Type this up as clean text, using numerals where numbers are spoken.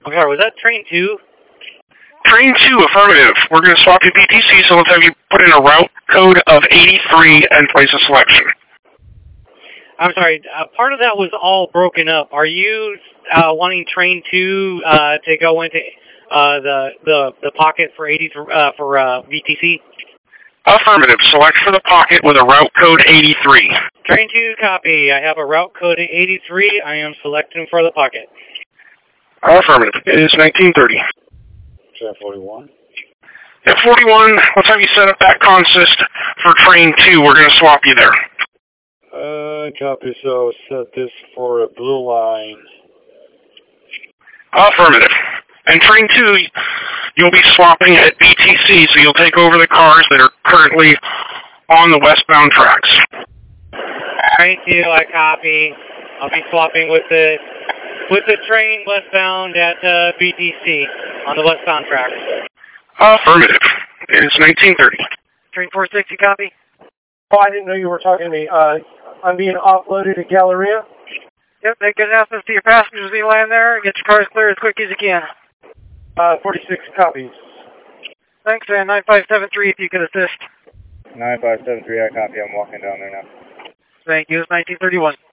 Okay, was that train 2? Train 2, affirmative. We're going to swap you BTC, so let's have you put in a route code of 83 and place a selection. I'm sorry, part of that was all broken up. Are you wanting train 2 to go into the pocket for 80 for VTC? Affirmative. Select for the pocket with a route code 83. Train 2, copy. I have a route code 83. I am selecting for the pocket. Affirmative. It is 1930. Train 41. At 41, let's have you set up that consist for train 2. We're going to swap you there. Copy, so set this for a blue line. Affirmative. And train 2, you'll be swapping at BTC, so you'll take over the cars that are currently on the westbound tracks. Train 2, I copy. I'll be swapping with the train westbound at BTC on the westbound tracks. Affirmative. It is 1930. Train 460, copy. Oh, I didn't know you were talking to me. I'm being offloaded at Galleria. Yep, make good announcements to your passengers as you land there. Get your cars clear as quick as you can. 46 copies. Thanks, and 9573 if you could assist. 9573, I copy. I'm walking down there now. Thank you. It's 1931.